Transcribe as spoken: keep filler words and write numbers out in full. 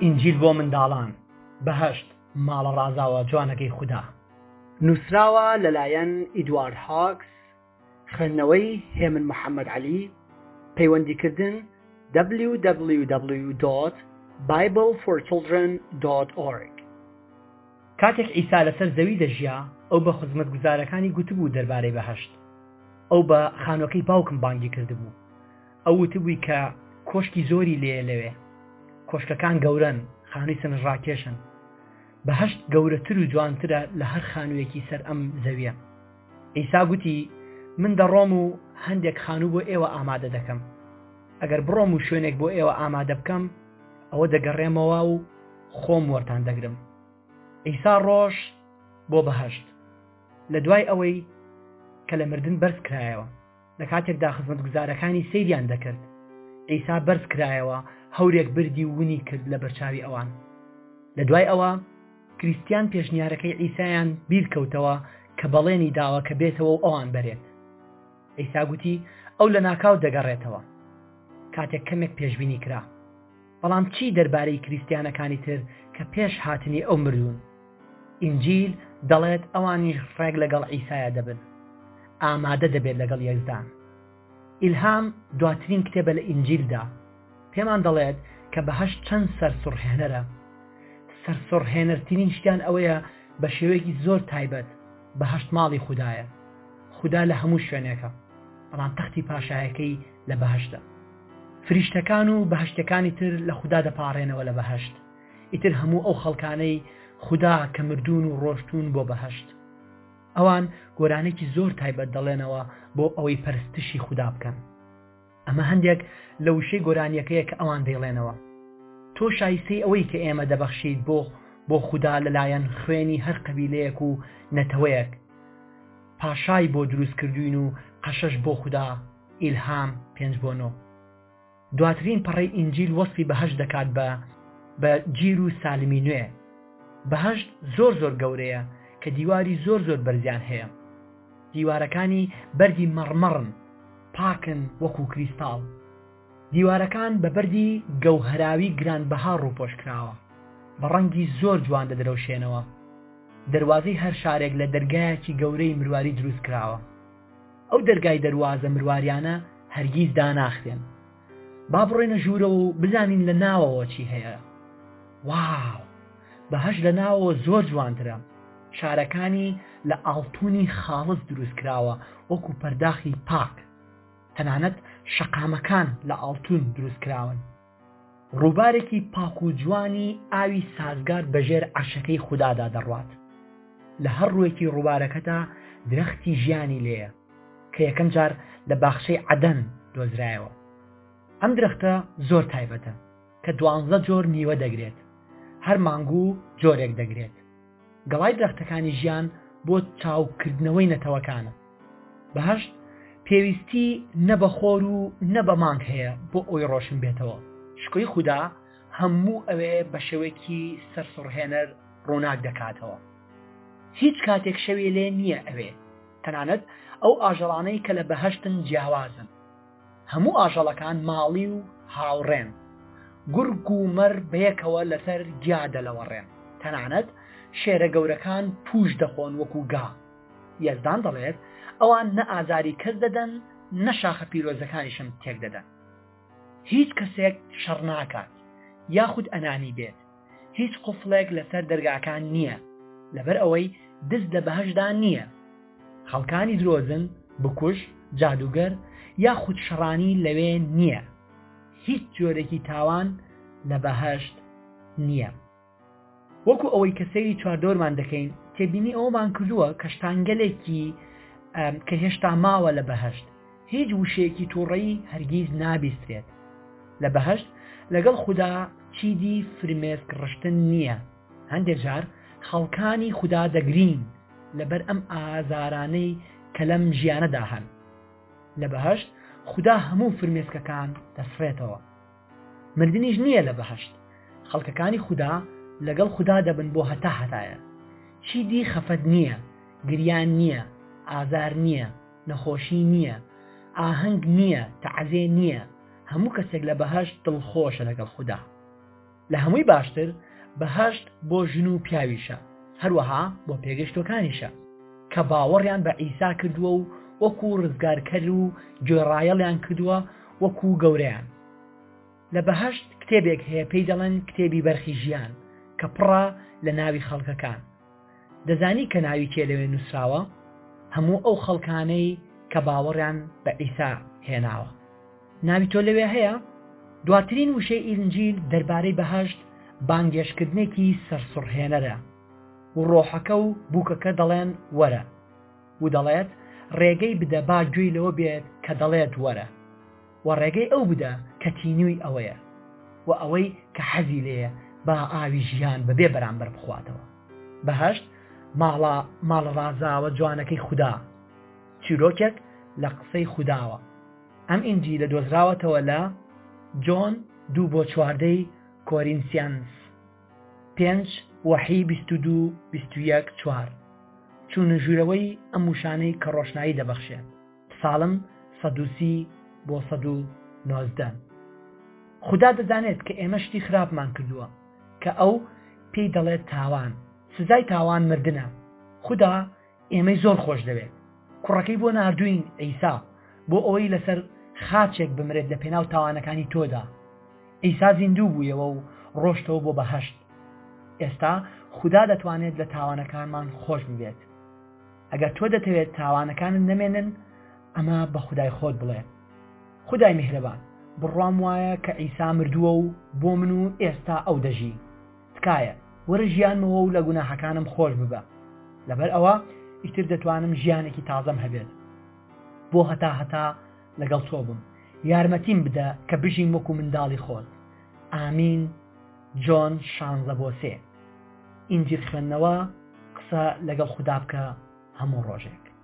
ئینجیل بۆ منداڵان بەهەشت ماڵە ڕازاوە جوانەکەی خوددا. نووسراوە لەلایەن ئیدوارد هاکس، خوێندنەوەی هێمن محەممەد عەلی، پەیوەندیکردن دبلیو دبلیو دبلیو دۆت بایبل فۆر چڵدرن دۆت ئۆرگ. کاتێک عیسا لەسەر زەوی دەژیا، ئەو بە خزمەتگوزارەکانی گوتبوو دەربارەی بەهەشت. ئەو بە خانووەکەی باوکم بانگی کردبوو. ئەو وتبووی کە کۆشکی زۆری لێیە لەوێ، کۆشکەکان گەورەن، خانووی سنجڕاکێشن. بەهەشت گەورەتر و جوانترە لە هەر خانوویەکی سەر ئەم زەویە. عیسا گوتی من دەڕۆم و هەندێک خانوو بۆ ئێوە ئامادە دەکەم. ئەگەر بڕۆم و شوێنێک بۆ ئێوە ئامادە بکەم، ئەوە دەگەڕێمەوە و خۆم وەرتان دەگرم. عیسا ڕۆژ بۆ بەهەشت لە دوای ئەوەی کە لە مردن بەرز کرایەوە. لە کاتێکدا خزمەتگوزارەکانی سەیریان دەکرد، عیسا بەرز کرایەوە، هەورێک بردی و ونی کرد لە بەرچاوی ئەوان. لە دوای ئەوە کریستیان پێشنیارەکەی عیسایان بیرکەوتەوە کە بەڵێنی داوە کە بێتەوە و ئەوان بەرێت. عیسا گوتی ئەو لە ناکاو دەگەڕێتەوە. کاتێک کەمێک پێشبینی کرا. بەڵام چی دەربارەی کریستیانەکانی تر کە پێش هاتنی ئەو مردوون؟ ئینجیل دەڵێت ئەوانیش ڕێک لەگەڵ عیسایە دەبن، ئامادە دەبێت لەگەڵ یەکدان. ئیلهام دواترین کتێبە لە ئینجیلدا. پێمان دەڵێت کە بەهەشت چەند سەرسوڕهێنەرە. سەرسوڕهێنەرترین شتیان ئەوەیە بە شێوەیەکی زۆر تایبەت بەهەشت ماڵی خوددایە. خوددا لە هەموو شوێنێکە، بەڵام تەختی پاشایەکەی لە بەهەشتە. فریشتەکان و بەهەشتەکانی تر لە خوددا دەپاڕێنەوە لە بەهەشت. ئیتر هەموو ئەو خەڵکانەی خوددا کە مردوون و ڕۆشتون بۆ بەهەشت. ئەوان گۆرانێکی زۆر تایبەت دەڵێنەوە بۆ ئەوەی پەرستشی خوددا بکەن. ئەمە هەندێک لە وشەی گۆرانیەکەیە کە ئەوان دەیڵێنەوە. تۆ شایستەی ئەوەی کە ئێمە دەبەخشیت بۆ بۆ خوددا لەلایەن خوێنی هەر قەبیلەیەک و نەتەوەیەک، پاشای بۆ دروستکردوین و قەشەش بۆ خوددا. ئیلهام پێنج بۆ نۆ. دواترین پەڕەی ئینجیل وەسفی بەهەشت دەکات بە بە گیر و سالمی نوێ. بەهەشت زۆر زۆر گەورەیە کە دیواری زۆر زۆر بەرزیان هەیە. دیوارەکانی بەردی مەڕمەڕن، پاکن وەکو کریستاڵ. دیوارەکان بە بەردی گەوهراوی گرانبەها ڕووپۆش کراوە، بە ڕەنگی زۆر جوان دەدرەوشێنەوە. دەروازەی هەر شارێک لە دەرگایەکی گەورەی مرواری دروست کراوە. ئەو دەرگای دەروازە مرواریانە هەرگیز داناخرێن. با بڕێنە ژوورە و بزانین لە ناوەوە چی هەیە. واو! بەهەشت لە ناوەوە زۆر جوانترە. شارەکانی لە ئاڵتوونی خاڵص دروست کراوە وەکو پەرداخی پاک. تەنانەت شەقامەکان لە ئاڵتون دروست کراون. ڕووبارێکی پاک و جوانی ئاوی سازگار بەژێر عەرشەکەی خوددادا دەڕوات. لە هەر ڕوویەکی ڕووبارەکەدا درەختی ژیانی لێیە کە یەکەم جار لە باخچەی عەدەن دۆزرایەوە. ئەم درەختە زۆر تایبەتە کە دوانزە جۆر میوە دەگرێت. هەر مانگوو جۆرێک دەگرێت. گەڵای درەختەکانی ژیان بۆ چاوکردنەوەی نەتەوەکانە. بەهەشت پێویستی نە بە خۆر و نە بە مانگ هەیە بۆ ئەوی ڕۆشن بێتەوە. شکۆی خوددا هەموو ئەوێ بە شێوەیەکی سەرسوڕهێنەر ڕووناک دەکاتەوە. هیچ کاتێک شەوێ لێ نییە ئەوێ. تەنانەت ئەو ئاژەڵانەی کە لە بەهەشتن جیاوازن. هەموو ئاژەڵەکان ماڵی و هاوڕێن. گورگ و مەر بەیەکەوە لەسەر گیا دەلەوەڕێن. تەنانەت شێرە گەورەکان پوش دەخۆن وەکو گا. یەزدان دەڵێت ئەوان نە ئازاری کەس دەدەن، نە شاخە پیرۆزەکانیشم تێک دەدەن. هیچ کەسێک شەڕ ناکات یاخود ئەنانی بێت. هیچ قوفڵێک لەسەر دەرگاکان نییە، لەبەر ئەوەی دەست لە بەهەشتدا نییە. خەڵکانی درۆزن، بکوش، جادوگەر یاخود شەڕانی لەوێ نییە. هیچ جۆرێکی تاوان لە بەهەشت نییە. وەکو ئەوەی کە سەیری چواردۆرمان دەکەین، تێبینی ئەومان کردووە کە شتانگەلێکی کە هێشتا ماوە لە بەهەشت. هیچ وشەیەکی تووڕەیی هەرگیز نابیسترێت. لە بەهەشت لەگەڵ خوددا چیدی فرمێسک ڕشتن نییە. هەندێک جار خەڵکانی خوددا دەگرین لەبەر ئەم ئازارانەی کە لەم ژیانەدا هەن. لە بەهەشت خوددا هەموو فرمێسکەکان دەسڕێتەوە. مردنیش نییە لە بەهەشت. خەڵکەکانی خوددا لەگەڵ خوددا دەبن بۆ هەتا هەتایە. چیدی خەفەت نییە، گریان نییە، ئازار نییە، نەخۆشی نییە، ئاهەنگ نییە، تەعەزێ نییە. هەموو کەسێک لە بەهەشت دڵخۆشە لەگەڵ خوددا. لە هەمووی باشتر بەهەشت بۆ ژن و پیاویشە، هەروەها بۆ پێگەشتوەکانیشە کە باوەڕیان بە ئیسا کردووە و وەکو ڕزگارکەر و گوێڕایەڵیان کردووە وەکو گەورەیان. لە بەهەشت کتێبێک هەیە پێی دەڵێن کتێبی بەرخی ژیان کە پڕە لە ناوی خەڵکەکان. دەزانی کە ناوی کێ لەوێ نووسراوە؟ هەموو ئەو خەڵکانەی کە باوەڕیان بە ئیسا هێناوە. ناوی تۆ لەوێ هەیە؟ دواترین وشەی ئینجیل دەربارەی بەهەشت بانگێشکردنێکی سەرسوڕهێنەرە و ڕۆحەکە و بووکەکە دەڵێن وەرە و دەڵێت ڕێگەی بدە با گوێی لەوە بێت کە دەڵێت وەرە و ڕێگەی ئەو بدە کە تینووی ئەوەیە و ئەوەی کە حەزی لێیە با ئاوی ژیان بەبێ بەرامبەر بخواتەوە. بەهەشت ماڵە ماڵە ڕازاوە جوانەکەی خوددا، چیرۆکێک لە قسەی خودداوە. ئەم ئینجیلە دۆزراوەتەوە لە جۆن دوو بۆ چواردەی کۆرینسیانس پێنج وەحی بیست و دوو بیست و یەک چوار چوونە ژوورەوەی ئەم وشانەی کە ڕۆشنایی دەبەخشێت. ساڵم سەد و سی بۆ سەد و نۆزدە. خوددا دەزانێت کە ئێمە شتی خراپمان کردووە کە ئەو پێی دەڵێت تاوان، سزای تاوان مردنە. خوددا ئێمەی زۆر خۆش دەوێت. کوڕەکەی بۆ ناردوین ئەیسا بۆ ئەوەی لەسەر خاچێک بمرێت لە پێناو تاوانەکانی تۆدا. ئەیسا زیندوو بوویەوە و ڕۆشتەوە بۆ بەهەشت. ئێستا خوددا دەتوانێت لە تاوانەکانمان خۆش ببێت. ئەگەر تۆ دەتەوێت تاوانەکانت نەمێنن، ئەمە بە خودای خۆت بڵێ: خودای میهرەبان، بڕوام وایە کە ئەیسا مردووە و بۆ من و ئێستا ئەو دەژی. تکایە وەرە ژیانمەوە و لە گوناحەکانم خۆش ببە. لەبەر ئەوە ئیتر دەتوانم ژیانێکی تازەم هەبێت بۆ هەتا هەتا لەگەڵ تۆ بم. یارمەتیم بدە کە بژیم وەکو منداڵی خۆت. ئامین. جۆن شانزە بۆ سێ. ئینجیل خوێندنەوە قسە لەگەڵ خوددا بکە هەموو ڕۆژێک.